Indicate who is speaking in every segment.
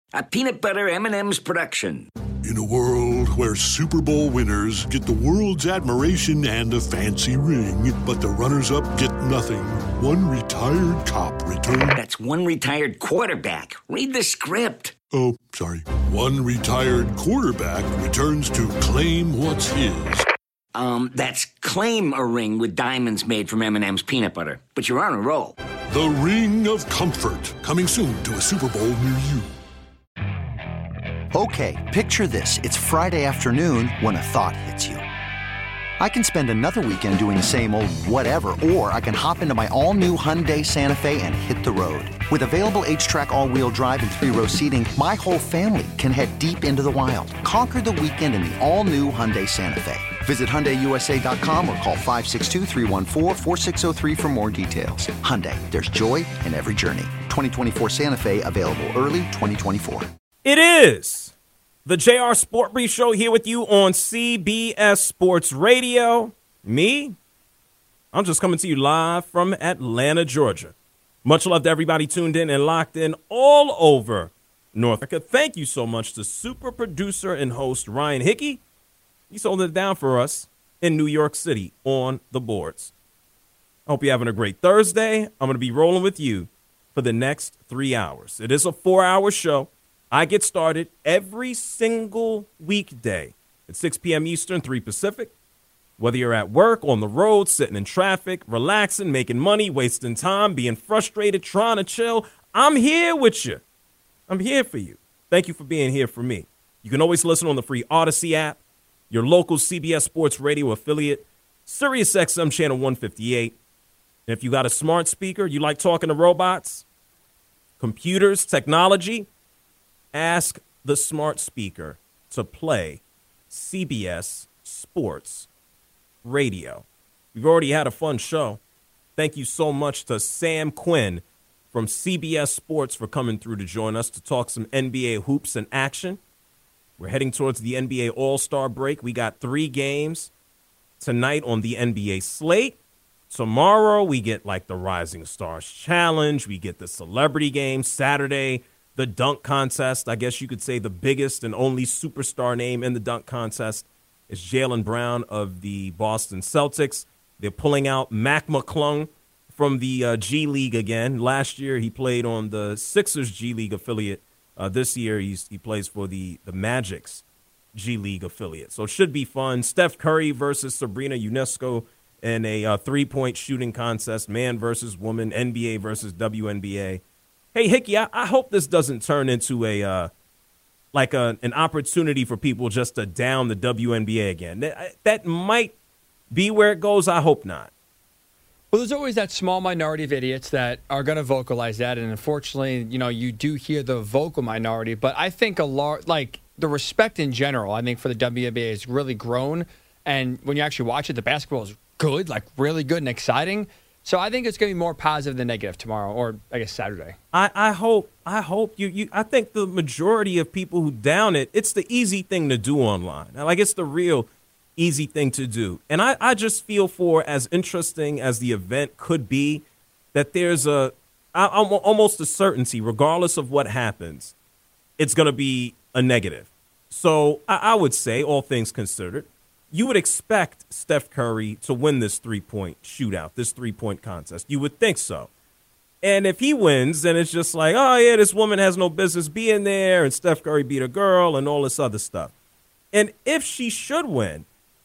Speaker 1: A peanut butter M&M's production.
Speaker 2: In a world where Super Bowl winners get the world's admiration and a fancy ring, but the runners-up get nothing, one retired cop returns...
Speaker 1: That's one retired quarterback. Read the script.
Speaker 2: Oh, sorry. One retired quarterback returns to claim what's his.
Speaker 1: That's claim a ring with diamonds made from M&M's peanut butter. But you're on a roll.
Speaker 2: The Ring of Comfort, coming soon to a Super Bowl near you.
Speaker 3: Okay, picture this. It's Friday afternoon when a thought hits you. I can spend another weekend doing the same old whatever, or I can hop into my all-new Hyundai Santa Fe and hit the road. With available H-Track all-wheel drive and 3-row seating, my whole family can head deep into the wild. Conquer the weekend in the all-new Hyundai Santa Fe. Visit HyundaiUSA.com or call 562-314-4603 for more details. Hyundai, there's joy in every journey. 2024 Santa Fe, available early 2024.
Speaker 4: It is the JR Sport Brief Show here with you on CBS Sports Radio. Me? I'm just coming to you live from Atlanta, Georgia. Much love to everybody tuned in and locked in all over North America. Thank you so much to super producer and host Ryan Hickey. He's holding it down for us in New York City on the boards. I hope you're having a great Thursday. I'm going to be rolling with you for the next 3 hours. It is a 4-hour show. I get started every single weekday at 6 p.m. Eastern, 3 Pacific. Whether you're at work, on the road, sitting in traffic, relaxing, making money, wasting time, being frustrated, trying to chill, I'm here with you. I'm here for you. Thank you for being here for me. You can always listen on the free Odyssey app, your local CBS Sports Radio affiliate, SiriusXM Channel 158. And if you got a smart speaker, you like talking to robots, computers, technology, ask the smart speaker to play CBS Sports Radio. We've already had a fun show. Thank you so much to Sam Quinn from CBS Sports for coming through to join us to talk some NBA hoops and action. We're heading towards the NBA All-Star break. We got 3 games tonight on the NBA slate. Tomorrow we get like the Rising Stars Challenge. We get the celebrity game. Saturday, the dunk contest. I guess you could say the biggest and only superstar name in the dunk contest is Jaylen Brown of the Boston Celtics. They're pulling out Mac McClung from the G League again. Last year he played on the Sixers G League affiliate. This year he plays for the Magic's G League affiliate. So it should be fun. Steph Curry versus Sabrina Ionescu in a three-point shooting contest, man versus woman, NBA versus WNBA. Hey, Hickey, I hope this doesn't turn into an opportunity for people just to down the WNBA again. That might be where it goes. I hope not.
Speaker 5: Well, there's always that small minority of idiots that are going to vocalize that, and unfortunately, you do hear the vocal minority. But I think the respect in general, I think for the WNBA has really grown. And when you actually watch it, the basketball is good, like really good and exciting. So I think it's going to be more positive than negative tomorrow, or I guess Saturday.
Speaker 4: I hope you. I think the majority of people who down it, it's the easy thing to do online. Like it's the real easy thing to do. And I just feel for as interesting as the event could be, that there's almost a certainty, regardless of what happens, it's going to be a negative. So I would say, all things considered, you would expect Steph Curry to win this three-point shootout, this three-point contest. You would think so. And if he wins, then it's just like, oh, yeah, this woman has no business being there, and Steph Curry beat a girl and all this other stuff. And if she should win,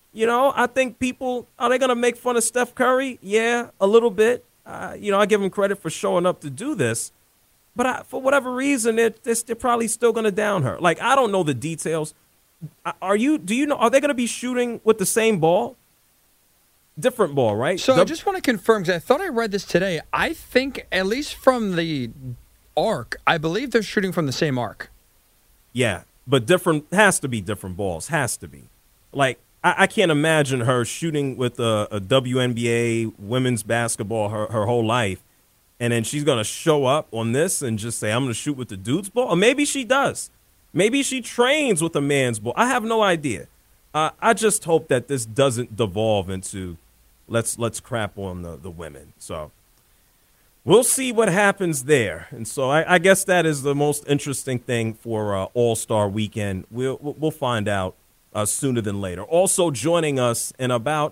Speaker 4: I think people, are they going to make fun of Steph Curry? Yeah, a little bit. I give him credit for showing up to do this. But for whatever reason, they're probably still going to down her. Like, I don't know the details. Are they going to be shooting with the same ball? Different ball, right?
Speaker 5: So I just want to confirm, because I thought I read this today. I think, at least from the arc, I believe they're shooting from the same arc.
Speaker 4: Yeah, but has to be different balls. Has to be. Like, I can't imagine her shooting with a WNBA women's basketball her whole life, and then she's going to show up on this and just say, I'm going to shoot with the dude's ball. Or maybe she does. Maybe she trains with a man's ball. I have no idea. I just hope that this doesn't devolve into let's crap on the women. So We'll see what happens there. And so I guess that is the most interesting thing for All-Star Weekend. We'll find out sooner than later. Also joining us in about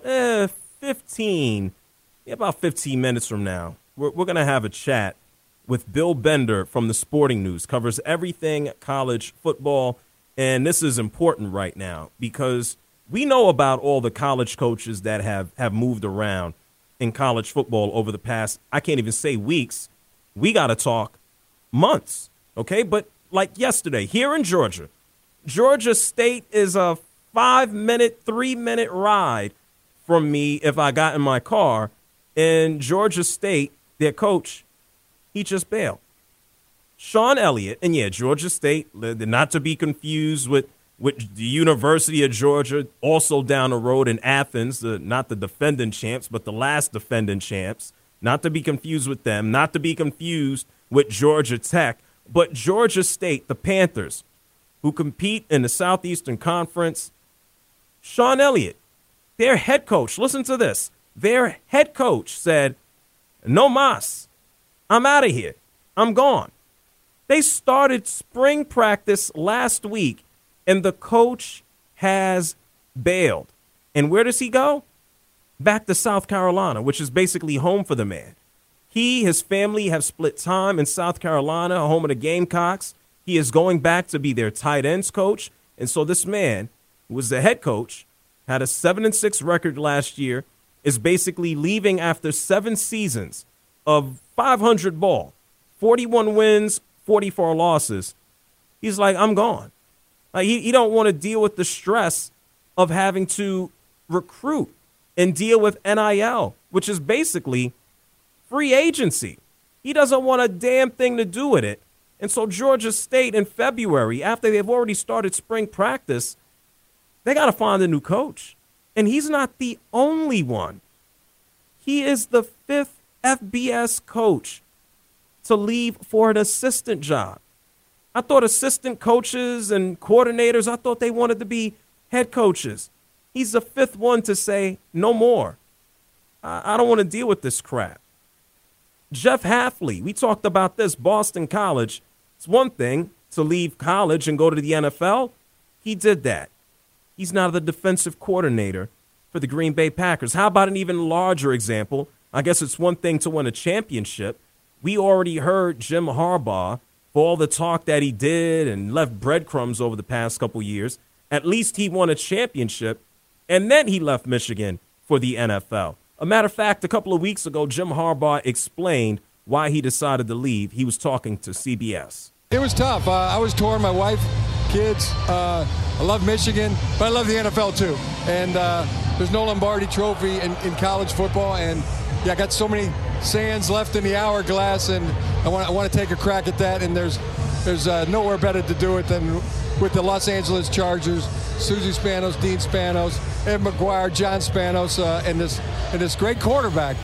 Speaker 4: 15 minutes from now, we're going to have a chat with Bill Bender from the Sporting News. Covers everything college football. And this is important right now because we know about all the college coaches that have moved around in college football over the past, I can't even say weeks. We got to talk months, okay? But like yesterday, here in Georgia, Georgia State is a 5-minute, 3-minute ride from me if I got in my car. And Georgia State, their coach, he just bailed. Sean Elliott, and yeah, Georgia State, not to be confused with the University of Georgia, also down the road in Athens, not the defending champs, but the last defending champs. Not to be confused with them, not to be confused with Georgia Tech, but Georgia State, the Panthers, who compete in the Southeastern Conference. Sean Elliott, their head coach, listen to this. Their head coach said, "No mas, I'm out of here. I'm gone." They started spring practice last week, and the coach has bailed. And where does he go? Back to South Carolina, which is basically home for the man. His family have split time in South Carolina, home of the Gamecocks. He is going back to be their tight ends coach. And so this man, who was the head coach, had a 7-6 record last year, is basically leaving after 7 seasons of 500 ball, 41 wins, 44 losses. He's like, I'm gone. Like he don't want to deal with the stress of having to recruit and deal with NIL, which is basically free agency. He doesn't want a damn thing to do with it. And so Georgia State in February, after they've already started spring practice, they got to find a new coach. And he's not the only one. He is the 5th FBS coach to leave for an assistant job. I thought assistant coaches and coordinators, I thought they wanted to be head coaches. He's the 5th one to say, no more. I don't want to deal with this crap. Jeff Hafley, we talked about this, Boston College. It's one thing to leave college and go to the NFL. He did that. He's now the defensive coordinator for the Green Bay Packers. How about an even larger example? I guess it's one thing to win a championship. We already heard Jim Harbaugh, for all the talk that he did and left breadcrumbs over the past couple years. At least he won a championship, and then he left Michigan for the NFL. A matter of fact, a couple of weeks ago, Jim Harbaugh explained why he decided to leave. He was talking to CBS.
Speaker 6: It was tough. I was torn. My wife, kids. I love Michigan, but I love the NFL too. And there's no Lombardi Trophy in college football. And yeah, I got so many sands left in the hourglass, and I want to take a crack at that. And there's nowhere better to do it than with the Los Angeles Chargers. Susie Spanos, Dean Spanos, Ed McGuire, John Spanos, and this great quarterback.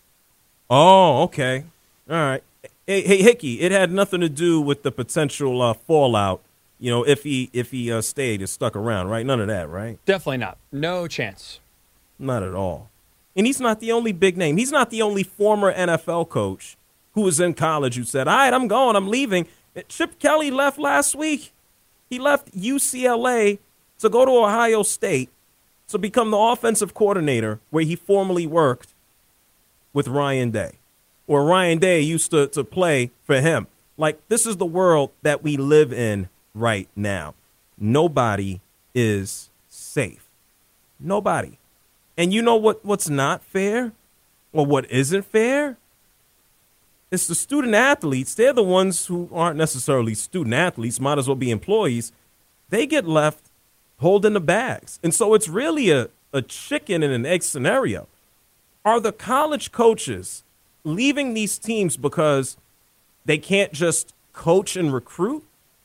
Speaker 4: Oh, okay. All right. Hey, Hickey, it had nothing to do with the potential fallout, if he stayed and stuck around, right? None of that, right?
Speaker 5: Definitely not. No chance.
Speaker 4: Not at all. And he's not the only big name. He's not the only former NFL coach who was in college who said, all right, I'm going, I'm leaving. Chip Kelly left last week. He left UCLA to go to Ohio State to become the offensive coordinator where he formerly worked with Ryan Day. Or Ryan Day used to play for him. Like, this is the world that we live in right now. Nobody is safe. Nobody. And you know what's not fair? Or what isn't fair? It's the student athletes. They're the ones who aren't necessarily student athletes, might as well be employees. They get left holding the bags. And so it's really a chicken and an egg scenario. Are the college coaches leaving these teams because they can't just coach and recruit?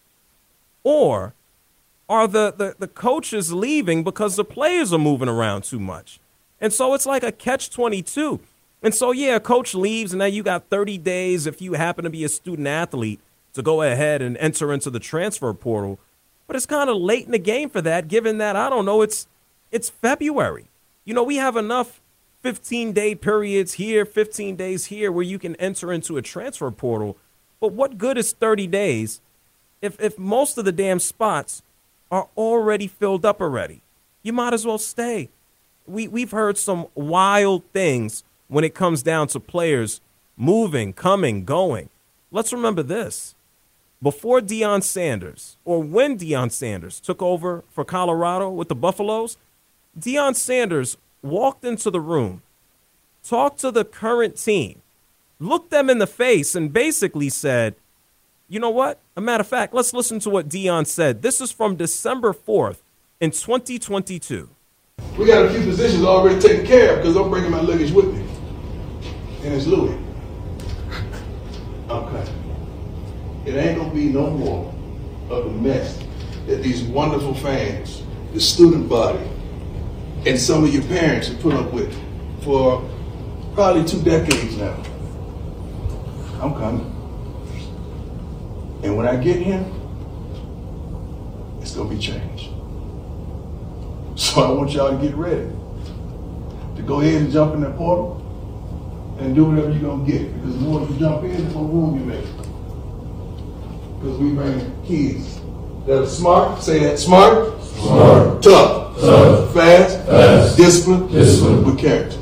Speaker 4: Or are the coaches leaving because the players are moving around too much? And so it's like a catch-22. And so, yeah, a coach leaves, and now you got 30 days if you happen to be a student athlete to go ahead and enter into the transfer portal. But it's kind of late in the game for that, given that, I don't know, it's February. We have enough 15-day periods here, 15 days here, where you can enter into a transfer portal. But what good is 30 days if most of the damn spots are already filled up already? You might as well stay. We've heard some wild things when it comes down to players moving, coming, going. Let's remember this. Before Deion Sanders, or when Deion Sanders took over for Colorado with the Buffaloes, Deion Sanders walked into the room, talked to the current team, looked them in the face, and basically said, you know what? A matter of fact, let's listen to what Deion said. This is from December 4th in 2022.
Speaker 7: We got a few positions already taken care of because I'm bringing my luggage with me. And it's Louis. Okay. It ain't going to be no more of the mess that these wonderful fans, the student body, and some of your parents have put up with for probably 2 decades now. I'm coming. And when I get here, it's going to be changed. So I want y'all to get ready to go ahead and jump in that portal and do whatever you're going to get. Because the more you jump in, the more room you make. Because we bring kids that are smart, say that, smart, tough, fast, disciplined, with character.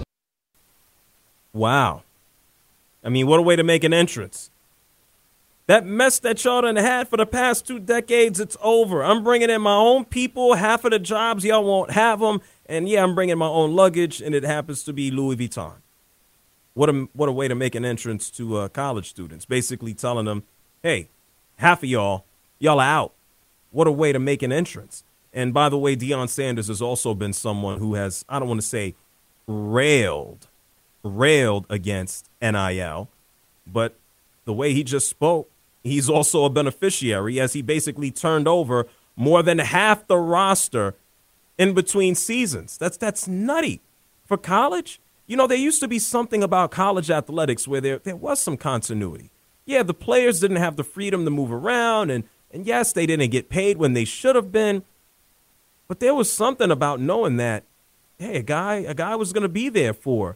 Speaker 4: Wow. I mean, what a way to make an entrance. That mess that y'all done had for the past 2 decades, it's over. I'm bringing in my own people. Half of the jobs, y'all won't have them. And, yeah, I'm bringing my own luggage, and it happens to be Louis Vuitton. What a way to make an entrance to college students, basically telling them, hey, half of y'all are out. What a way to make an entrance. And, by the way, Deion Sanders has also been someone who has, I don't want to say railed against NIL, but the way he just spoke, he's also a beneficiary as he basically turned over more than half the roster in between seasons. That's nutty. For college, you know, there used to be something about college athletics where there was some continuity. Yeah, the players didn't have the freedom to move around, and yes, they didn't get paid when they should have been. But there was something about knowing that, hey, a guy was going to be there for,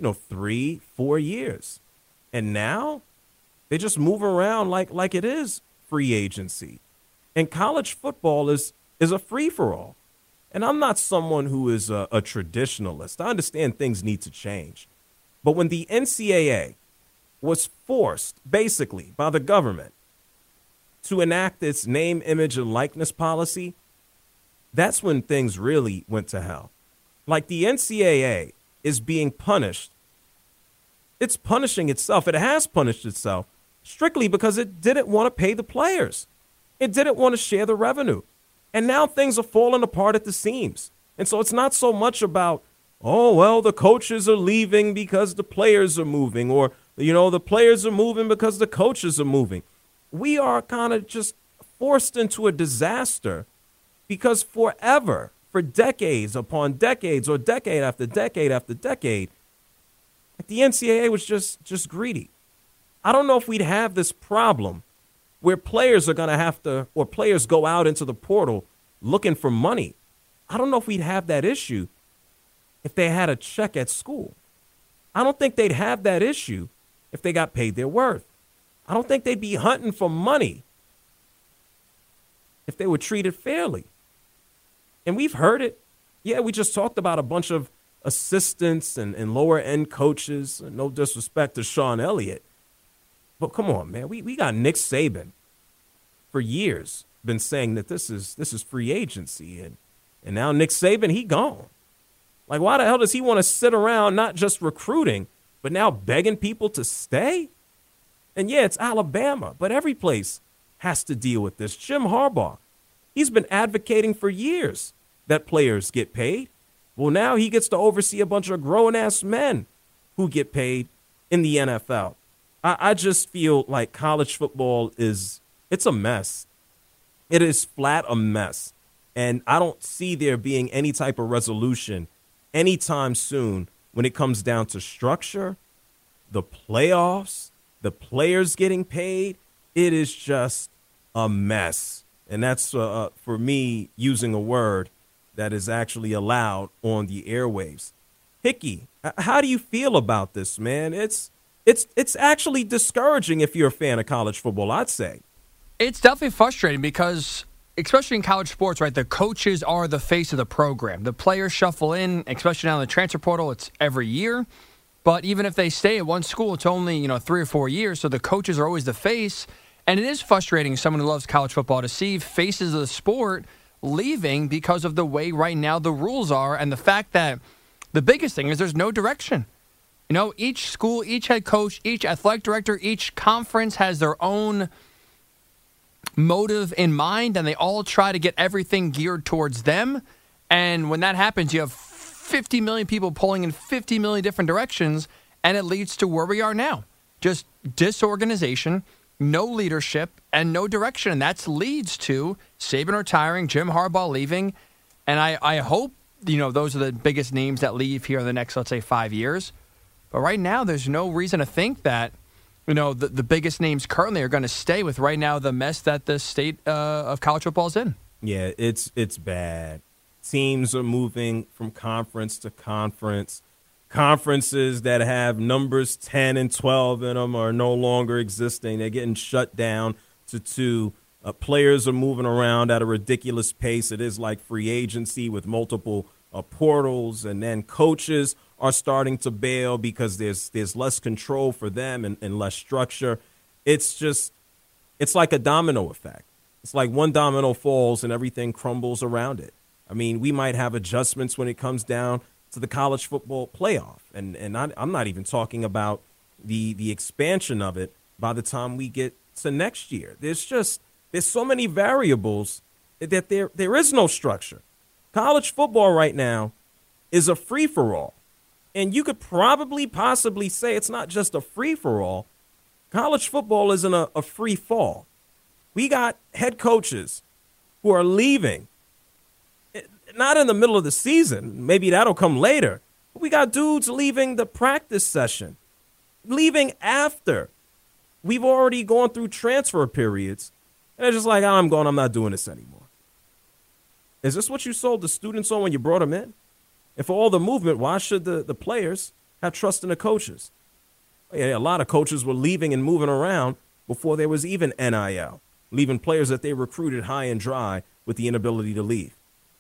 Speaker 4: 3-4 years. And now they just move around like it is free agency. And college football is a free-for-all. And I'm not someone who is a traditionalist. I understand things need to change. But when the NCAA was forced, basically, by the government to enact its name, image, and likeness policy, that's when things really went to hell. Like the NCAA is being punished. It's punishing itself. It has punished itself strictly because it didn't want to pay the players. It didn't want to share the revenue. And now things are falling apart at the seams. And so it's not so much about, oh, well, the coaches are leaving because the players are moving, or, the players are moving because the coaches are moving. We are kind of just forced into a disaster because forever, for decades upon decades, or decade after decade after decade, the NCAA was just greedy. I don't know if we'd have this problem where players are going to have to, or players go out into the portal looking for money. I don't know if we'd have that issue if they had a check at school. I don't think they'd have that issue if they got paid their worth. I don't think they'd be hunting for money if they were treated fairly. And we've heard it. Yeah, we just talked about a bunch of assistants and lower-end coaches. No disrespect to Sean Elliott. But come on, man. We got Nick Saban for years been saying that this is free agency. And now Nick Saban, he gone. Like, why the hell does he want to sit around not just recruiting, but now begging people to stay? And, yeah, it's Alabama, but every place has to deal with this. Jim Harbaugh, he's been advocating for years that players get paid. Well, now he gets to oversee a bunch of grown-ass men who get paid in the NFL. I just feel like college football it's a mess. It is flat a mess. And I don't see there being any type of resolution anytime soon when it comes down to structure, the playoffs, the players getting paid. It is just a mess. And that's, for me, using a word that is actually allowed on the airwaves. Hickey, how do you feel about this, man? It's actually discouraging if you're a fan of college football, I'd say.
Speaker 5: It's definitely frustrating because, especially in college sports, right, the coaches are the face of the program. The players shuffle in, especially now in the transfer portal, it's every year. But even if they stay at one school, it's only 3 or 4 years, so the coaches are always the face. And it is frustrating, as someone who loves college football, to see faces of the sport leaving because of the way right now the rules are, and the fact that the biggest thing is there's no direction. Each school, each head coach, each athletic director, each conference has their own motive in mind, and they all try to get everything geared towards them. And when that happens, you have 50 million people pulling in 50 million different directions, and it leads to where we are now. Just disorganization, no leadership, and no direction. And that leads to Saban retiring, Jim Harbaugh leaving. And I hope, those are the biggest names that leave here in the next, let's say, 5 years. But right now, there's no reason to think that, the biggest names currently are going to stay with right now the mess that the state of college football is in.
Speaker 4: Yeah, it's bad. Teams are moving from conference to conference. Conferences that have numbers 10 and 12 in them are no longer existing. They're getting shut down to 2. Players are moving around at a ridiculous pace. It is like free agency with multiple portals, and then coaches are starting to bail because there's less control for them and less structure. It's like a domino effect. It's like one domino falls and everything crumbles around it. I mean, we might have adjustments when it comes down to the college football playoff. And I'm not even talking about the expansion of it by the time we get to next year. There's so many variables that there is no structure. College football right now is a free-for-all. And you could possibly say it's not just a free-for-all. College football isn't a free fall. We got head coaches who are leaving. Not in the middle of the season. Maybe that'll come later. But we got dudes leaving the practice session, leaving after we've already gone through transfer periods. And they're just like, I'm not doing this anymore. Is this what you sold the students on when you brought them in? And for all the movement, why should the players have trust in the coaches? Yeah, a lot of coaches were leaving and moving around before there was even NIL, leaving players that they recruited high and dry with the inability to leave.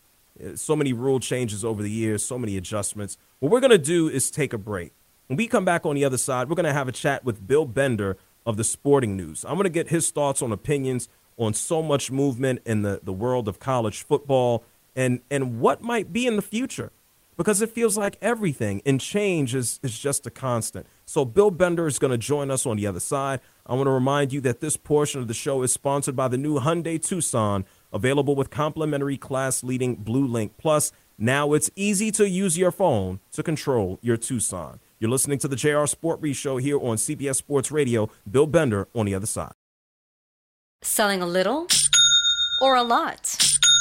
Speaker 4: So many rule changes over the years, so many adjustments. What we're going to do is take a break. When we come back on the other side, we're going to have a chat with Bill Bender of the Sporting News. I'm going to get his thoughts on opinions on so much movement in the world of college football and what might be in the future, because it feels like everything and change is just a constant. So Bill Bender is going to join us on the other side. I want to remind you that this portion of the show is sponsored by the new Hyundai Tucson, available with complimentary class-leading Blue Link Plus. Now it's easy to use your phone to control your Tucson. You're listening to the JR Sport Brief Show here on CBS Sports Radio. Bill Bender on the other side.
Speaker 8: Selling a little or a lot?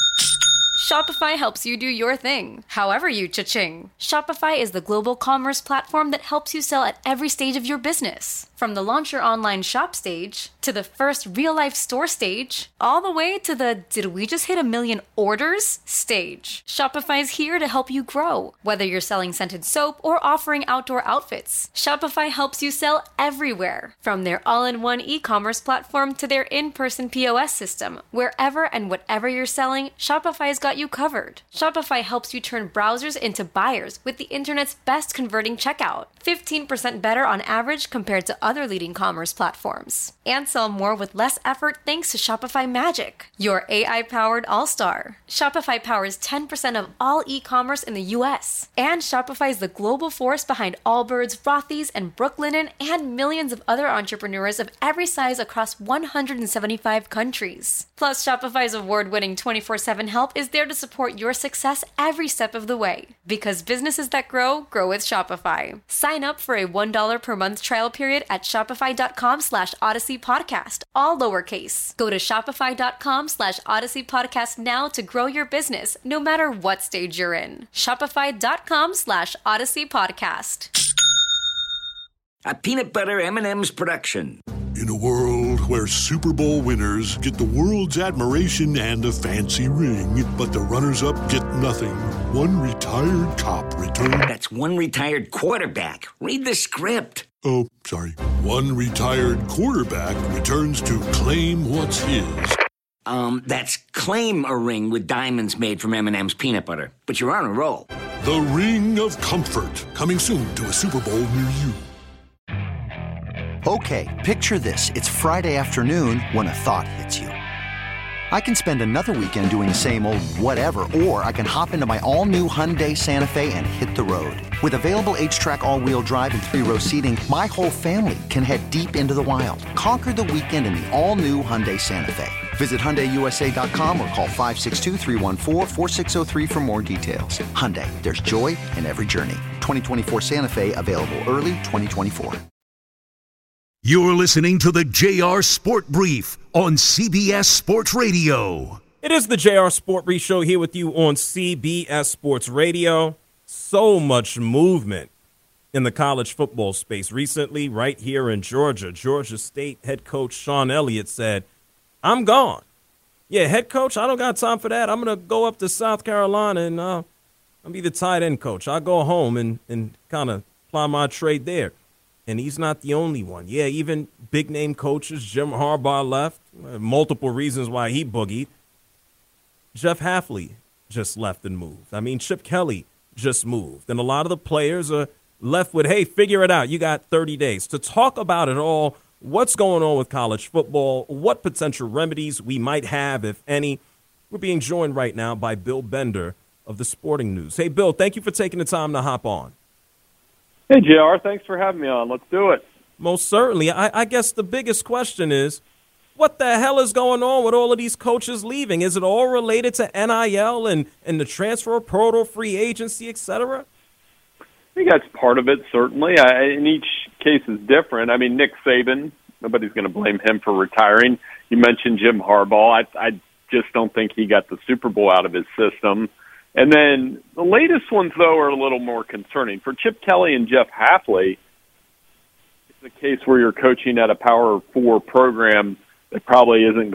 Speaker 8: Shopify helps you do your thing, however you cha-ching. Shopify is the global commerce platform that helps you sell at every stage of your business. From the launch your online shop stage, to the first real-life store stage, all the way to the did we just hit 1 million orders stage. Shopify's here to help you grow. Whether you're selling scented soap or offering outdoor outfits, Shopify helps you sell everywhere. From their all-in-one e-commerce platform to their in-person POS system, wherever and whatever you're selling, Shopify's got you covered. Shopify helps you turn browsers into buyers with the internet's best converting checkout. 15% better on average compared to other leading commerce platforms. And sell more with less effort thanks to Shopify Magic, your AI-powered all-star. Shopify powers 10% of all e-commerce in the U.S. And Shopify is the global force behind Allbirds, Rothy's, and Brooklinen, and millions of other entrepreneurs of every size across 175 countries. Plus, Shopify's award-winning 24/7 help is there to support your success every step of the way. Because businesses that grow, grow with Shopify. Sign up for a $1 per month trial period at shopify.com/Odyssey Podcast, all lowercase. Go to shopify.com/Odyssey Podcast now to grow your business, no matter what stage you're in. Shopify.com/Odyssey Podcast.
Speaker 1: A peanut butter M&M's production.
Speaker 2: In a world where Super Bowl winners get the world's admiration and a fancy ring, but the runners-up get nothing. One retired cop returned...
Speaker 1: That's one retired quarterback. Read the script.
Speaker 2: Oh, sorry. One retired quarterback returns to claim what's his.
Speaker 1: That's claim a ring with diamonds made from M&M's peanut butter. But you're on a roll.
Speaker 2: The Ring of Comfort, coming soon to a Super Bowl near you.
Speaker 3: Okay, picture this. It's Friday afternoon when a thought hits you. I can spend another weekend doing the same old whatever, or I can hop into my all-new Hyundai Santa Fe and hit the road. With available H-Track all-wheel drive and 3-row seating, my whole family can head deep into the wild. Conquer the weekend in the all-new Hyundai Santa Fe. Visit HyundaiUSA.com or call 562-314-4603 for more details. Hyundai, there's joy in every journey. 2024 Santa Fe, available early 2024.
Speaker 9: You're listening to the JR Sport Brief on CBS Sports Radio.
Speaker 4: It is the JR Sport Brief Show here with you on CBS Sports Radio. So much movement in the college football space recently right here in Georgia. Georgia State head coach Sean Elliott said, I'm gone. Yeah, head coach, I don't got time for that. I'm going to go up to South Carolina and I'll be the tight end coach. I'll go home and kind of ply my trade there. And he's not the only one. Yeah, even big-name coaches, Jim Harbaugh left. Multiple reasons why he boogied. Jeff Hafley just left and moved. I mean, Chip Kelly just moved. And a lot of the players are left with, hey, figure it out. You got 30 days. To talk about it all, what's going on with college football, what potential remedies we might have, if any, we're being joined right now by Bill Bender of the Sporting News. Hey, Bill, thank you for taking the time to hop on.
Speaker 10: Hey, JR, thanks for having me on. Let's do it.
Speaker 4: Most certainly. I guess the biggest question is, what the hell is going on with all of these coaches leaving? Is it all related to NIL and the transfer portal, free agency, et cetera?
Speaker 10: I think that's part of it, certainly. And each case is different. I mean, Nick Saban, nobody's going to blame him for retiring. You mentioned Jim Harbaugh. I just don't think he got the Super Bowl out of his system. And then the latest ones, though, are a little more concerning. For Chip Kelly and Jeff Hafley, it's a case where you're coaching at a Power 4 program that probably isn't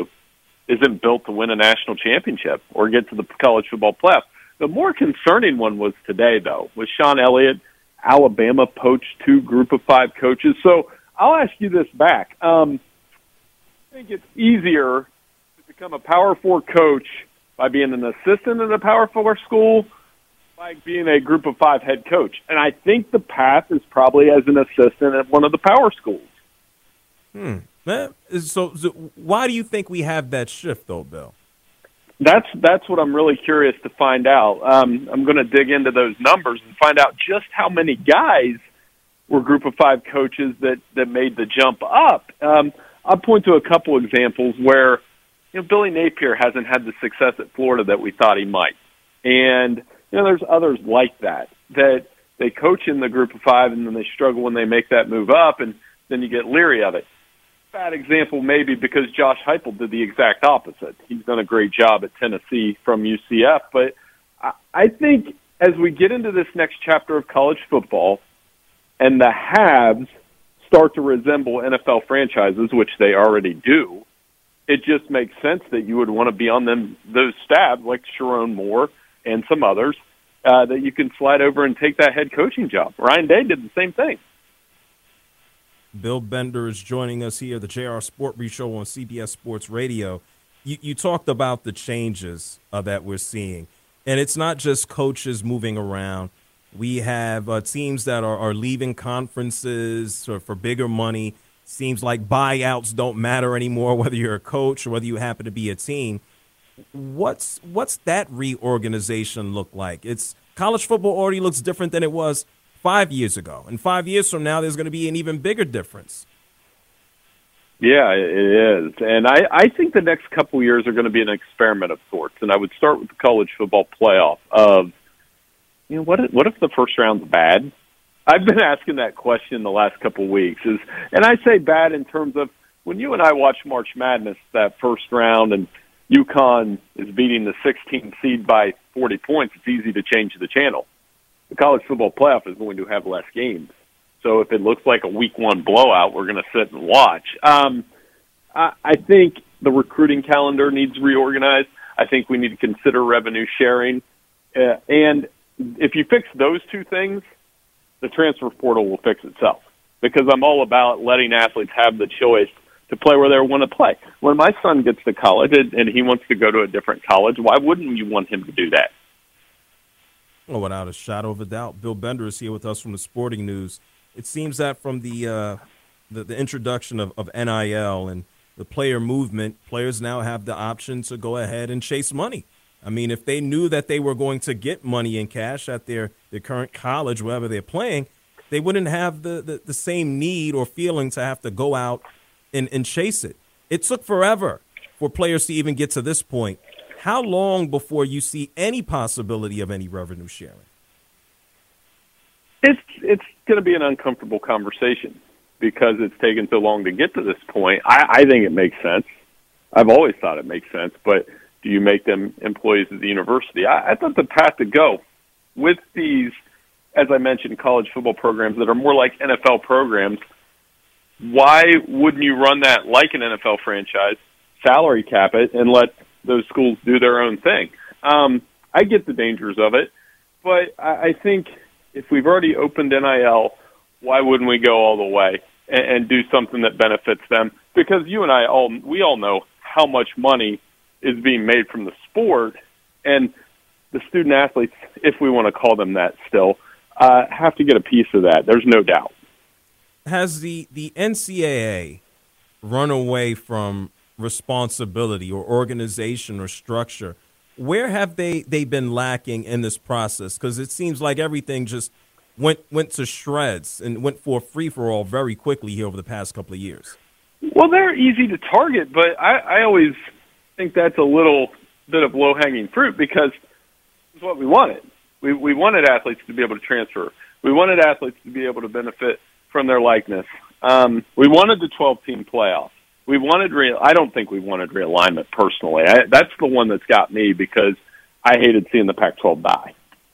Speaker 10: built to win a national championship or get to the college football playoff. The more concerning one was today, though, with Sean Elliott. Alabama poached 2 Group of 5 coaches. So I'll ask you this back. I think it's easier to become a Power 4 coach by being an assistant at a Power 4 school, by being a Group of 5 head coach. And I think the path is probably as an assistant at one of the power schools.
Speaker 4: So why do you think we have that shift, though, Bill?
Speaker 10: That's what I'm really curious to find out. I'm going to dig into those numbers and find out just how many guys were Group of 5 coaches that made the jump up. I'll point to a couple examples where Billy Napier hasn't had the success at Florida that we thought he might. And, there's others like that they coach in the Group of 5 and then they struggle when they make that move up, and then you get leery of it. Bad example maybe because Josh Heupel did the exact opposite. He's done a great job at Tennessee from UCF. But I think as we get into this next chapter of college football and the haves start to resemble NFL franchises, which they already do, it just makes sense that you would want to be on those staffs like Sharon Moore and some others that you can slide over and take that head coaching job. Ryan Day did the same thing.
Speaker 4: Bill Bender is joining us here, the JR Sport Brief Show on CBS Sports Radio. You talked about the changes that we're seeing, and it's not just coaches moving around. We have teams that are leaving conferences for bigger money. Seems like buyouts don't matter anymore, whether you're a coach or whether you happen to be a team. What's that reorganization look like? It's college football already looks different than it was 5 years ago. And 5 years from now, there's going to be an even bigger difference.
Speaker 10: Yeah, it is. And I think the next couple of years are going to be an experiment of sorts. And I would start with the college football playoff of, what if the first round's bad? I've been asking that question the last couple of weeks. And I say bad in terms of when you and I watch March Madness, that first round, and UConn is beating the 16th seed by 40 points, it's easy to change the channel. The college football playoff is going to have less games. So if it looks like a week 1 blowout, we're going to sit and watch. I think the recruiting calendar needs reorganized. I think we need to consider revenue sharing. And if you fix those two things, the transfer portal will fix itself, because I'm all about letting athletes have the choice to play where they want to play. When my son gets to college and he wants to go to a different college, why wouldn't you want him to do that?
Speaker 4: Well, without a shadow of a doubt. Bill Bender is here with us from the Sporting News. It seems that from the introduction of NIL and the player movement, players now have the option to go ahead and chase money. I mean, if they knew that they were going to get money in cash at their current college, wherever they're playing, they wouldn't have the same need or feeling to have to go out and chase it. It took forever for players to even get to this point. How long before you see any possibility of any revenue sharing?
Speaker 10: It's going to be an uncomfortable conversation because it's taken so long to get to this point. I think it makes sense. I've always thought it makes sense, but do you make them employees of the university? I thought the path to go with these, as I mentioned, college football programs that are more like NFL programs, why wouldn't you run that like an NFL franchise, salary cap it, and let those schools do their own thing? I get the dangers of it, but I think if we've already opened NIL, why wouldn't we go all the way and do something that benefits them? Because you and we all know how much money is being made from the sport, and the student athletes, if we want to call them that still, have to get a piece of that. There's no doubt.
Speaker 4: Has the NCAA run away from responsibility or organization or structure? Where have they been lacking in this process? Because it seems like everything just went to shreds and went for a free-for-all very quickly here over the past couple of years.
Speaker 10: Well, they're easy to target, but I always think that's a little bit of low-hanging fruit because it's what we wanted. We wanted athletes to be able to transfer. We wanted athletes to be able to benefit from their likeness. We wanted the 12-team playoff. We wanted I don't think we wanted realignment personally. That's the one that's got me because I hated seeing the Pac-12 die.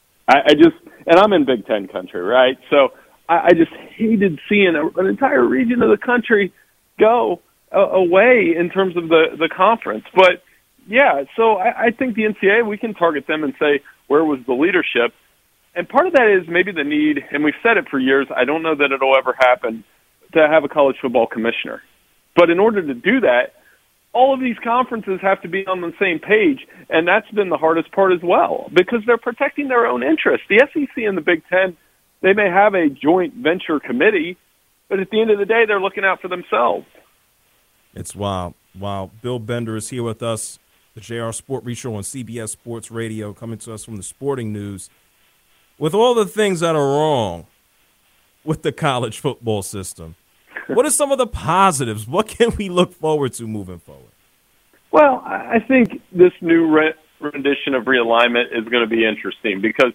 Speaker 10: And I'm in Big Ten country, right? So I just hated seeing an entire region of the country go away in terms of the conference. But, yeah, so I think the NCAA, we can target them and say, where was the leadership? And part of that is maybe the need, and we've said it for years, I don't know that it'll ever happen, to have a college football commissioner. But in order to do that, all of these conferences have to be on the same page, and that's been the hardest part as well, because they're protecting their own interests. The SEC and the Big Ten, they may have a joint venture committee, but at the end of the day, they're looking out for themselves.
Speaker 4: It's wild. Wow. Bill Bender is here with us, the JR Sport Brief Show on CBS Sports Radio, coming to us from the Sporting News. With all the things that are wrong with the college football system, what are some of the positives? What can we look forward to moving forward?
Speaker 10: Well, I think this new rendition of realignment is going to be interesting because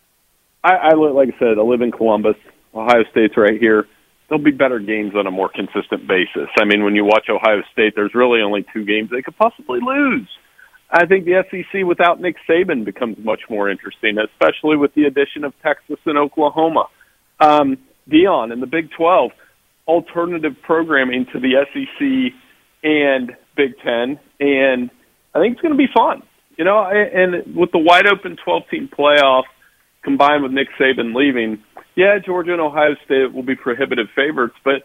Speaker 10: like I said, I live in Columbus. Ohio State's right here. There'll be better games on a more consistent basis. I mean, when you watch Ohio State, there's really only 2 games they could possibly lose. I think the SEC without Nick Saban becomes much more interesting, especially with the addition of Texas and Oklahoma. Deion and the Big 12, alternative programming to the SEC and Big Ten, and I think it's going to be fun. You know, and with the wide-open 12-team playoff combined with Nick Saban leaving, yeah, Georgia and Ohio State will be prohibitive favorites, but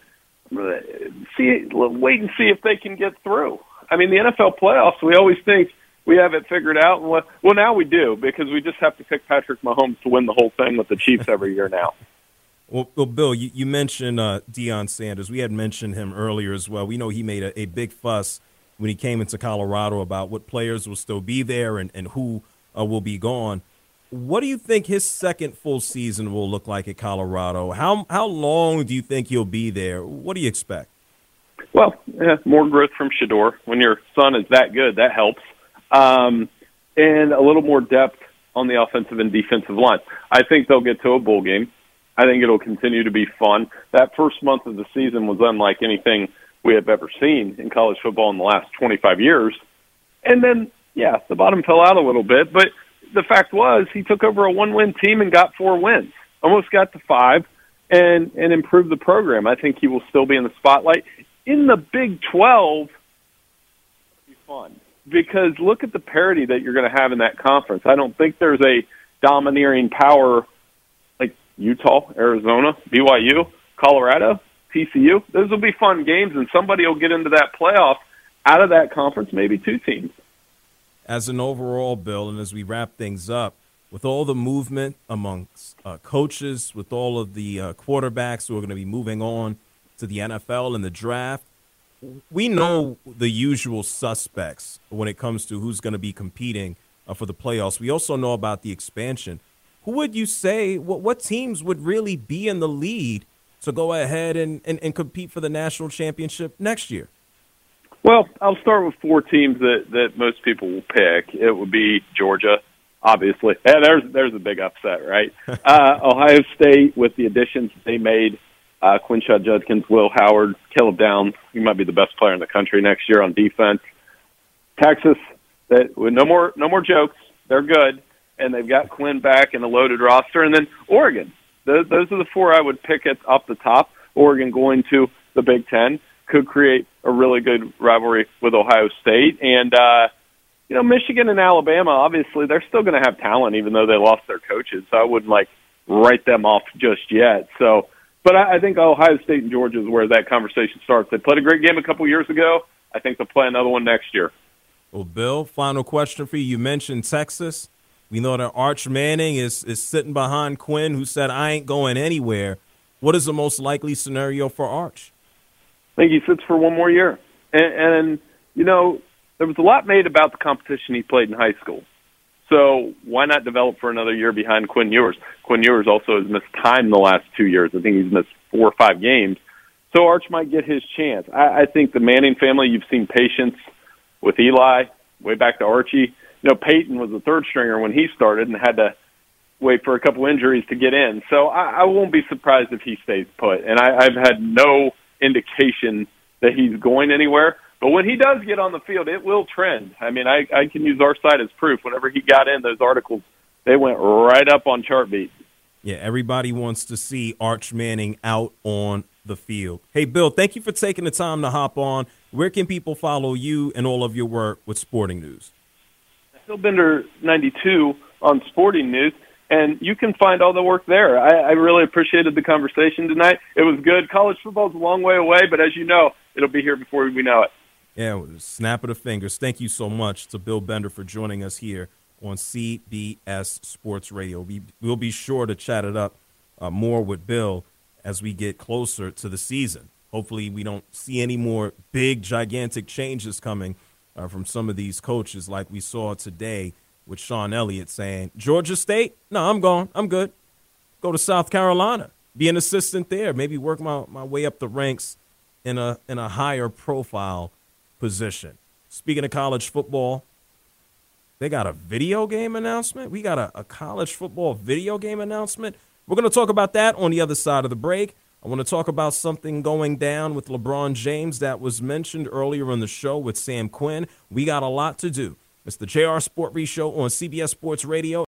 Speaker 10: wait and see if they can get through. I mean, the NFL playoffs, we always think we have it figured out. Well, now we do, because we just have to pick Patrick Mahomes to win the whole thing with the Chiefs every year now.
Speaker 4: Well, Bill, you mentioned Deion Sanders. We had mentioned him earlier as well. We know he made a big fuss when he came into Colorado about what players will still be there and who will be gone. What do you think his second full season will look like at Colorado? How long do you think he'll be there? What do you expect?
Speaker 10: Well, more growth from Shedeur. When your son is that good, that helps. And a little more depth on the offensive and defensive line. I think they'll get to a bowl game. I think it'll continue to be fun. That first month of the season was unlike anything we have ever seen in college football in the last 25 years. And then, yeah, the bottom fell out a little bit, but the fact was he took over a 1-win team and got 4 wins, almost got to 5, and improved the program. I think he will still be in the spotlight. In the Big 12, fun because look at the parity that you're going to have in that conference. I don't think there's a domineering power like Utah, Arizona, BYU, Colorado, TCU. Those will be fun games, and somebody will get into that playoff out of that conference, maybe 2 teams.
Speaker 4: As an overall, Bill, and as we wrap things up, with all the movement amongst coaches, with all of the quarterbacks who are going to be moving on to the NFL and the draft, we know the usual suspects when it comes to who's going to be competing for the playoffs. We also know about the expansion. Who would you say, what teams would really be in the lead to go ahead and compete for the national championship next year?
Speaker 10: Well, I'll start with 4 teams that most people will pick. It would be Georgia, obviously. Yeah, there's a big upset, right? Ohio State with the additions they made, Quinshot Judkins, Will Howard, Caleb Downs. He might be the best player in the country next year on defense. Texas, with no more jokes. They're good, and they've got Quinn back and a loaded roster. And then Oregon. Those are the 4 I would pick off the top. Oregon going to the Big Ten could create a really good rivalry with Ohio State. And, Michigan and Alabama, obviously, they're still going to have talent even though they lost their coaches. So I wouldn't, write them off just yet. So, but I think Ohio State and Georgia is where that conversation starts. They played a great game a couple years ago. I think they'll play another one next year.
Speaker 4: Well, Bill, final question for you. You mentioned Texas. We know that Arch Manning is sitting behind Quinn, who said, I ain't going anywhere. What is the most likely scenario for Arch?
Speaker 10: I think he sits for one more year. And there was a lot made about the competition he played in high school. So why not develop for another year behind Quinn Ewers? Quinn Ewers also has missed time the last 2 years. I think he's missed 4 or 5 games. So Arch might get his chance. I think the Manning family, you've seen patience with Eli, way back to Archie. Peyton was a third stringer when he started and had to wait for a couple injuries to get in. So I won't be surprised if he stays put. And I've had no indication that he's going anywhere. But when he does get on the field, it will trend. I mean, I can use our site as proof. Whenever he got in, those articles, they went right up on Chartbeat.
Speaker 4: Yeah, everybody wants to see Arch Manning out on the field. Hey, Bill, thank you for taking the time to hop on. Where can people follow you and all of your work with Sporting News?
Speaker 10: Bill Bender 92 on Sporting News, and you can find all the work there. I really appreciated the conversation tonight. It was good. College football's a long way away, but as you know, it'll be here before we know it.
Speaker 4: Yeah, snap of the fingers. Thank you so much to Bill Bender for joining us here on CBS Sports Radio. We'll be sure to chat it up more with Bill as we get closer to the season. Hopefully we don't see any more big, gigantic changes coming from some of these coaches like we saw today with Sean Elliott saying, Georgia State? No, I'm gone. I'm good. Go to South Carolina. Be an assistant there. Maybe work my way up the ranks in a higher profile position. Speaking of college football, they got a video game announcement. We got a college football video game announcement. We're going to talk about that on the other side of the break. I want to talk about something going down with LeBron James that was mentioned earlier in the show with Sam Quinn. We got a lot to do. It's the JR Sport Brief Show on CBS Sports Radio.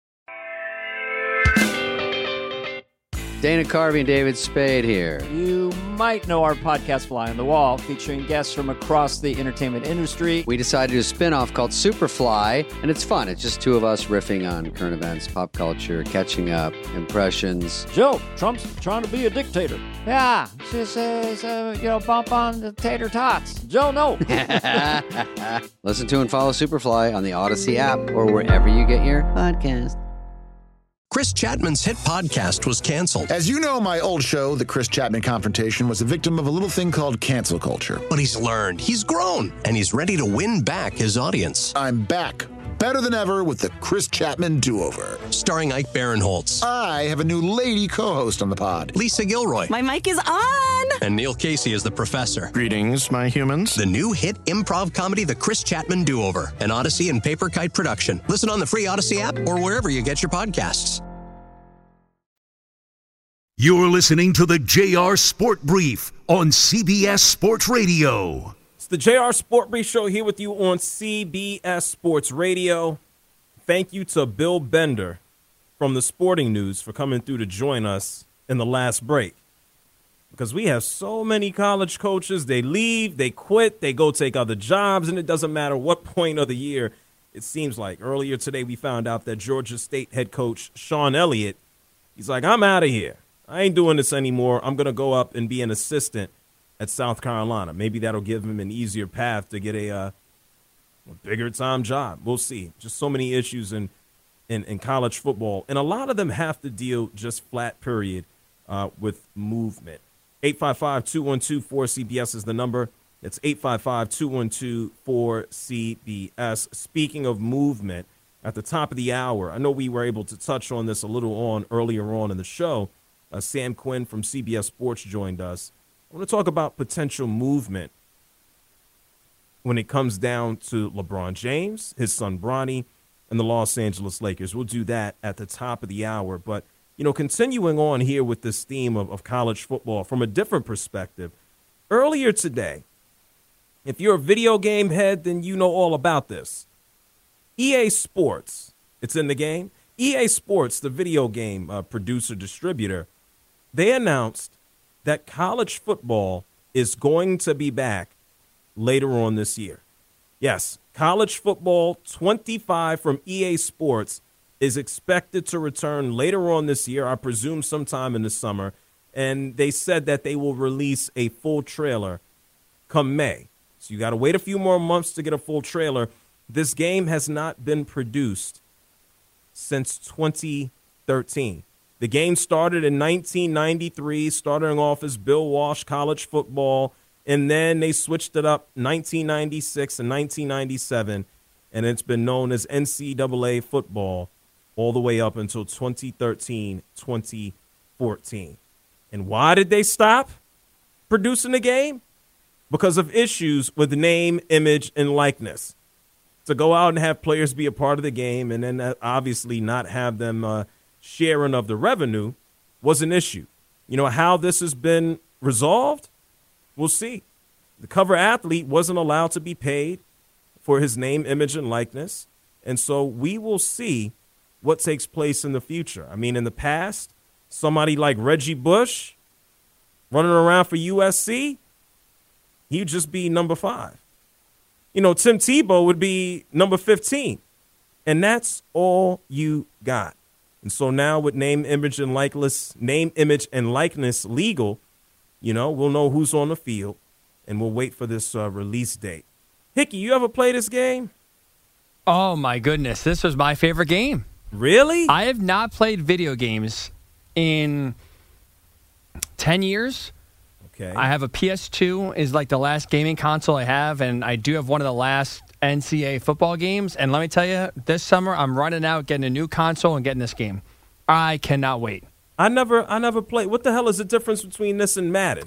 Speaker 11: Dana Carvey and David Spade here.
Speaker 12: You might know our podcast Fly on the Wall, featuring guests from across the entertainment industry.
Speaker 11: We decided to do a spin-off called Superfly, and it's fun. It's just 2 of us riffing on current events, pop culture, catching up, impressions.
Speaker 12: Joe, Trump's trying to be a dictator. Yeah, just bump on the tater tots. Joe, no.
Speaker 11: Listen to and follow Superfly on the Odyssey app or wherever you get your podcast.
Speaker 13: Chris Chapman's hit podcast was canceled.
Speaker 14: As you know, my old show, The Chris Chapman Confrontation, was a victim of a little thing called cancel culture.
Speaker 13: But he's learned, he's grown, and he's ready to win back his audience.
Speaker 14: I'm back. Better than ever with the Chris Chapman Do-Over.
Speaker 13: Starring Ike Barinholtz.
Speaker 14: I have a new lady co-host on the pod.
Speaker 13: Lisa Gilroy.
Speaker 15: My mic is on!
Speaker 13: And Neil Casey is the professor.
Speaker 14: Greetings, my humans.
Speaker 13: The new hit improv comedy, The Chris Chapman Do-Over. An Odyssey and Paper Kite production. Listen on the free Odyssey app or wherever you get your podcasts.
Speaker 9: You're listening to the JR Sport Brief on CBS Sports Radio.
Speaker 4: It's the JR Sport Brief Show here with you on CBS Sports Radio. Thank you to Bill Bender from the Sporting News for coming through to join us in the last break. because we have so many college coaches. They leave, they quit, they go take other jobs, and it doesn't matter what point of the year. It seems like earlier today we found out that Georgia State head coach Sean Elliott, he's like, I'm out of here. I ain't doing this anymore. I'm going to go up and be an assistant at South Carolina. Maybe that'll give him an easier path to get a bigger time job. We'll see. Just so many issues in college football, and a lot of them have to deal just flat period with movement. 855-212-4CBS is the number. It's 855-212-4CBS. Speaking of movement, at the top of the hour, I know we were able to touch on this a little earlier on in the show. Sam Quinn from CBS Sports joined us. I want to talk about potential movement when it comes down to LeBron James, his son Bronny, and the Los Angeles Lakers. We'll do that at the top of the hour. But, continuing on here with this theme of college football from a different perspective, earlier today, if you're a video game head, then you know all about this. EA Sports, it's in the game. EA Sports, the video game producer, distributor, they announced that college football is going to be back later on this year. Yes, college football 25 from EA Sports is expected to return later on this year, I presume sometime in the summer. And they said that they will release a full trailer come May. So you got to wait a few more months to get a full trailer. This game has not been produced since 2013. The game started in 1993, starting off as Bill Walsh College Football, and then they switched it up 1996 and 1997, and it's been known as NCAA football all the way up until 2013, 2014. And why did they stop producing the game? Because of issues with name, image, and likeness. To go out and have players be a part of the game and then obviously not have them sharing of the revenue was an issue. How this has been resolved? We'll see. The cover athlete wasn't allowed to be paid for his name, image, and likeness. And so we will see what takes place in the future. I mean, in the past, somebody like Reggie Bush running around for USC, he'd just be number 5. Tim Tebow would be number 15. And that's all you got. And so now with name, image, and likeness legal, we'll know who's on the field, and we'll wait for this release date. Hickey, you ever play this game?
Speaker 5: Oh, my goodness. This was my favorite game.
Speaker 4: Really?
Speaker 5: I have not played video games in 10 years.
Speaker 4: Okay.
Speaker 5: I have a PS2 is like the last gaming console I have, and I do have one of the last NCAA football games. And let me tell you, this summer I'm running out, getting a new console, and getting this game. I cannot wait.
Speaker 4: I never played. What the hell is the difference between this and Madden?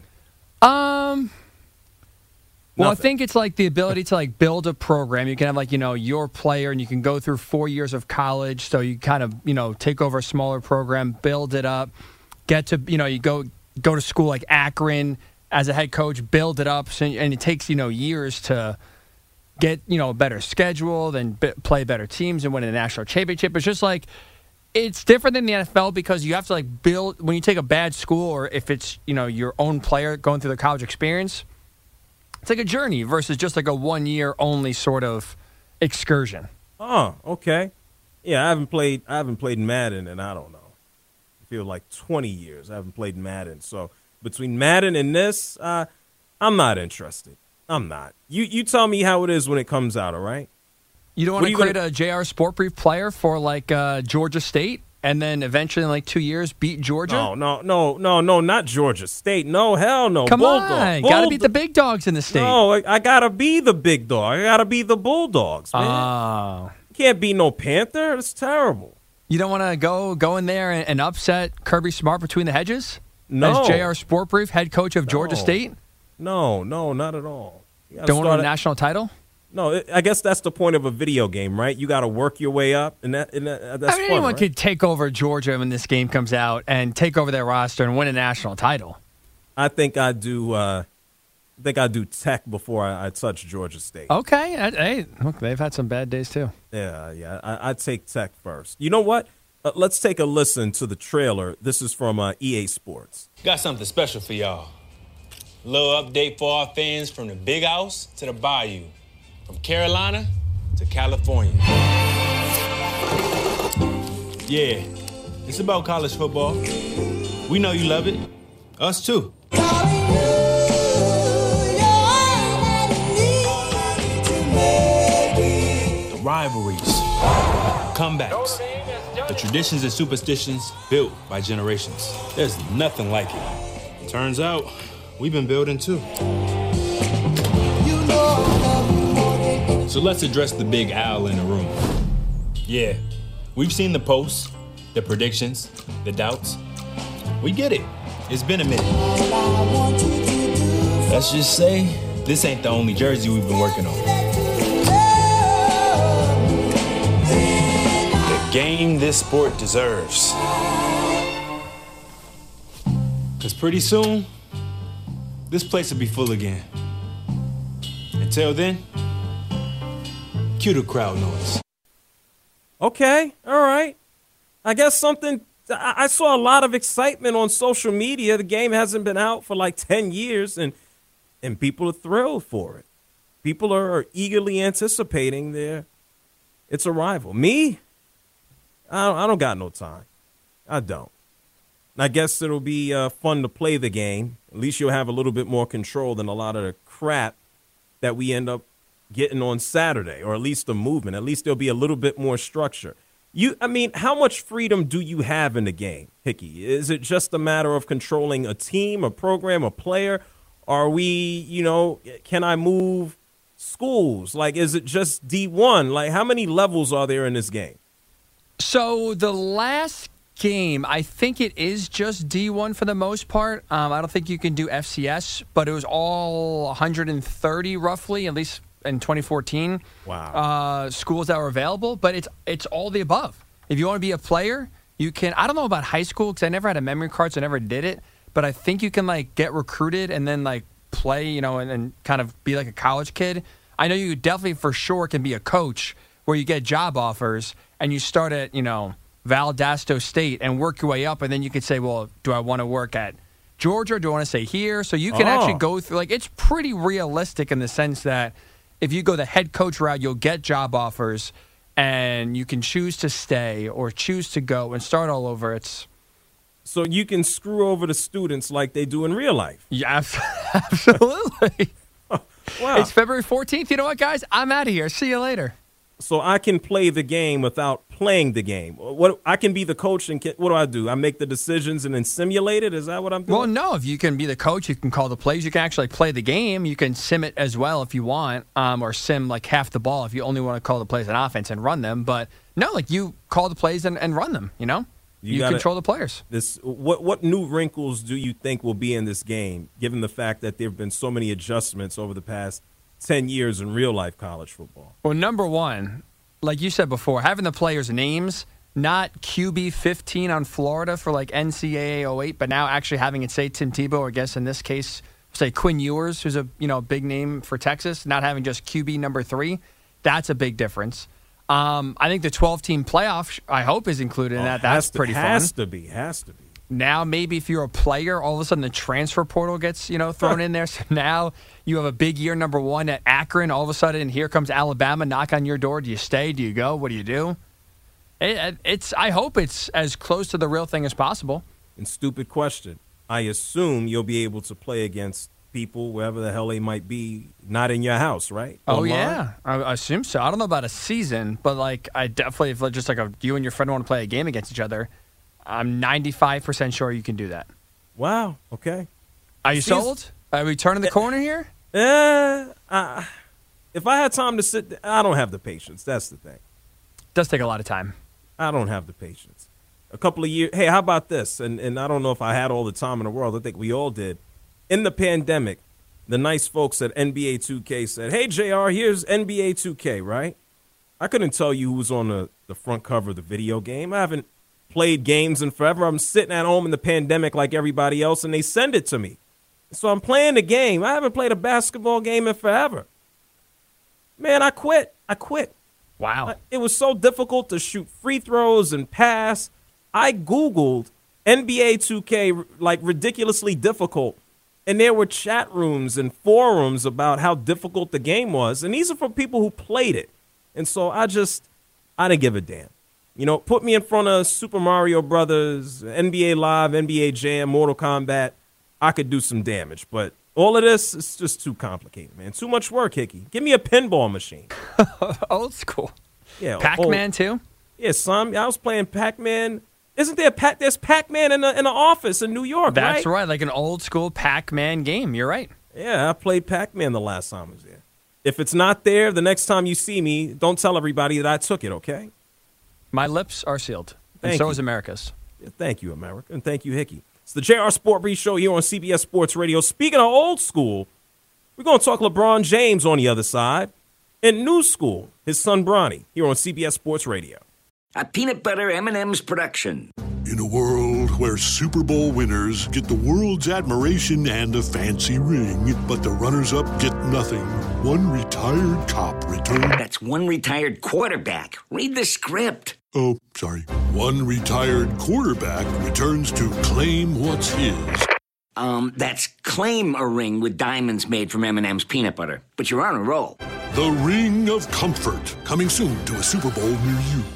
Speaker 5: Well, I think it's like the ability to build a program. You can have your player, and you can go through 4 years of college. So you kind of take over a smaller program, build it up, get to you go to school like Akron as a head coach, build it up, and it takes years to get a better schedule, then play better teams and win a national championship. It's just it's different than the NFL because you have to build when you take a bad school, or if it's your own player going through the college experience. It's like a journey versus just a 1 year only sort of excursion.
Speaker 4: Oh, okay. Yeah, I haven't played Madden in, I don't know, I feel like 20 years. I haven't played Madden. So between Madden and this, I'm not interested. I'm not. You tell me how it is when it comes out, all right?
Speaker 5: You don't want to create a JR Sport Brief player for Georgia State? And then eventually in 2 years beat Georgia?
Speaker 4: No, not Georgia State. No, hell no.
Speaker 5: Come on. Got to beat the big dogs in the state.
Speaker 4: No, I got to be the big dog. I got to be the Bulldogs, man. You can't be no Panther. That's terrible.
Speaker 5: You don't want to go in there and upset Kirby Smart between the hedges?
Speaker 4: No.
Speaker 5: As JR Sport Brief, head coach of Georgia State?
Speaker 4: No, not at all.
Speaker 5: Don't win a national title?
Speaker 4: No, I guess that's the point of a video game, right? You got to work your way up, and that's fun,
Speaker 5: anyone
Speaker 4: right?
Speaker 5: could take over Georgia when this game comes out and take over their roster and win a national title.
Speaker 4: I think I do. I do Tech before I touch Georgia State.
Speaker 5: Okay, hey, look, they've had some bad days too.
Speaker 4: Yeah. I take Tech first. You know what? Let's take a listen to the trailer. This is from EA Sports.
Speaker 15: Got something special for y'all. A little update for our fans from the Big House to the Bayou, from Carolina to California. Yeah, it's about college football. We know you love it. Us too. The rivalries, comebacks, the traditions and superstitions built by generations. There's nothing like it. Turns out, we've been building too. So let's address the big owl in the room. Yeah, we've seen the posts, the predictions, the doubts. We get it. It's been a minute. Let's just say this ain't the only jersey we've been working on. The game this sport deserves. Because pretty soon, this place will be full again. Until then, cue the crowd noise.
Speaker 4: Okay, all right. I guess I saw a lot of excitement on social media. The game hasn't been out for like 10 years, and people are thrilled for it. People are eagerly anticipating its arrival. Me, I don't got no time. I don't. I guess it'll be fun to play the game. At least you'll have a little bit more control than a lot of the crap that we end up getting on Saturday, or at least the movement. At least there'll be a little bit more structure. How much freedom do you have in the game, Hickey? Is it just a matter of controlling a team, a program, a player? Are we, can I move schools? Like, is it just D1? Like, how many levels are there in this game?
Speaker 5: So the last game, I think it is just D1 for the most part. I don't think you can do FCS, but it was all 130 roughly, at least in 2014.
Speaker 4: Wow.
Speaker 5: Schools that were available, but it's all the above. If you want to be a player, you can. I don't know about high school because I never had a memory card, so I never did it. But I think you can get recruited and then play, and kind of be like a college kid. I know you definitely for sure can be a coach where you get job offers and you start at Valdosta State and work your way up, and then you could say, well, do I want to work at Georgia? Do I want to stay here? So you can actually go through. It's pretty realistic in the sense that if you go the head coach route, you'll get job offers, and you can choose to stay or choose to go and start all over.
Speaker 4: So you can screw over the students like they do in real life.
Speaker 5: Yeah, absolutely.
Speaker 4: Wow.
Speaker 5: It's February 14th. You know what, guys? I'm out of here. See you later.
Speaker 4: So I can play the game without playing the game. What I can be the coach, and what do? I make the decisions and then simulate it? Is that what I'm doing?
Speaker 5: Well, no. If you can be the coach, you can call the plays. You can actually play the game. You can sim it as well if you want, or sim half the ball if you only want to call the plays on offense and run them. But no, you call the plays and run them. You control the players.
Speaker 4: What new wrinkles do you think will be in this game, given the fact that there have been so many adjustments over the past 10 years in real-life college football?
Speaker 5: Well, number one, like you said before, having the players' names, not QB 15 on Florida for NCAA 08, but now actually having it say Tim Tebow, or I guess in this case, say Quinn Ewers, who's a big name for Texas, not having just QB number 3, that's a big difference. I think the 12-team playoff, I hope, is included in that. That's pretty fun.
Speaker 4: Has to be.
Speaker 5: Now, maybe if you're a player, all of a sudden the transfer portal gets thrown in there. So now you have a big year number 1 at Akron. All of a sudden, here comes Alabama, knock on your door. Do you stay? Do you go? What do you do? I hope it's as close to the real thing as possible.
Speaker 4: And stupid question. I assume you'll be able to play against people, wherever the hell they might be, not in your house, right?
Speaker 5: Oh,
Speaker 4: Online?
Speaker 5: yeah. I assume so. I don't know about a season, but I definitely, if just you and your friend want to play a game against each other, I'm 95% sure you can do that.
Speaker 4: Wow. Okay.
Speaker 5: Are you sold? Are we turning the corner here?
Speaker 4: If I had time to sit, I don't have the patience. That's the thing.
Speaker 5: It does take a lot of time.
Speaker 4: I don't have the patience. A couple of years. Hey, how about this? And I don't know if I had all the time in the world. I think we all did. In the pandemic, the nice folks at NBA 2K said, hey, JR, here's NBA 2K, right? I couldn't tell you who was on the front cover of the video game. I haven't played games in forever. I'm sitting at home in the pandemic like everybody else, and they send it to me. So I'm playing the game. I haven't played a basketball game in forever. Man, I quit.
Speaker 5: Wow.
Speaker 4: It was so difficult to shoot free throws and pass. I Googled NBA 2K, like ridiculously difficult, and there were chat rooms and forums about how difficult the game was, and these are for people who played it. And so I didn't give a damn. You know, put me in front of Super Mario Brothers, NBA Live, NBA Jam, Mortal Kombat, I could do some damage. But all of this is just too complicated, man. Too much work, Hickey. Give me a pinball machine.
Speaker 5: Old school.
Speaker 4: Yeah,
Speaker 5: Pac-Man too?
Speaker 4: Yeah, son. I was playing Pac-Man. Isn't there there's Pac-Man in the office in New York,
Speaker 5: That's right, like an old school Pac-Man game. You're right.
Speaker 4: Yeah, I played Pac-Man the last time I was there. If it's not there, the next time you see me, don't tell everybody that I took it, okay?
Speaker 5: My lips are sealed. And so is America's.
Speaker 4: Yeah, thank you, America. And thank you, Hickey. It's the JR Sport Brief Show here on CBS Sports Radio. Speaking of old school, we're going to talk LeBron James on the other side. And new school, his son Bronny, here on CBS Sports Radio.
Speaker 1: A peanut butter M&M's production.
Speaker 2: In a world where Super Bowl winners get the world's admiration and a fancy ring, but the runners-up get nothing, one retired cop returns...
Speaker 1: That's one retired quarterback. Read the script.
Speaker 2: Oh, sorry. One retired quarterback returns to claim what's his.
Speaker 1: That's claim a ring with diamonds made from M&M's peanut butter. But you're on a roll.
Speaker 2: The Ring of Comfort, coming soon to a Super Bowl near you.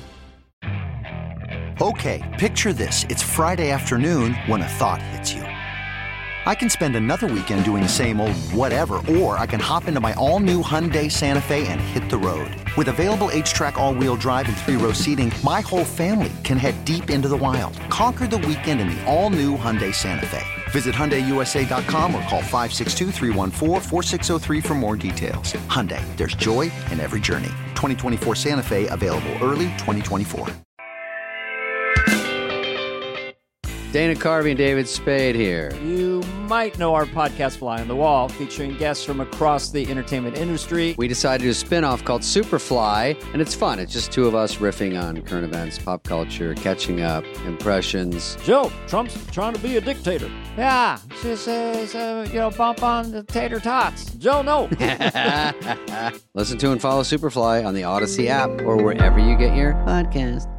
Speaker 3: Okay, picture this. It's Friday afternoon when a thought hits you. I can spend another weekend doing the same old whatever, or I can hop into my all-new Hyundai Santa Fe and hit the road. With available H-Track all-wheel drive and 3-row seating, my whole family can head deep into the wild. Conquer the weekend in the all-new Hyundai Santa Fe. Visit HyundaiUSA.com or call 562-314-4603 for more details. Hyundai, there's joy in every journey. 2024 Santa Fe, available early 2024.
Speaker 11: Dana Carvey and David Spade here.
Speaker 12: You might know our podcast Fly on the Wall, featuring guests from across the entertainment industry.
Speaker 11: We decided to do a spin-off called Superfly, and it's fun. It's just two of us riffing on current events, pop culture, catching up, impressions.
Speaker 12: Joe, Trump's trying to be a dictator. Yeah, she says, bump on the tater tots. Joe, no.
Speaker 11: Listen to and follow Superfly on the Odyssey app or wherever you get your podcast.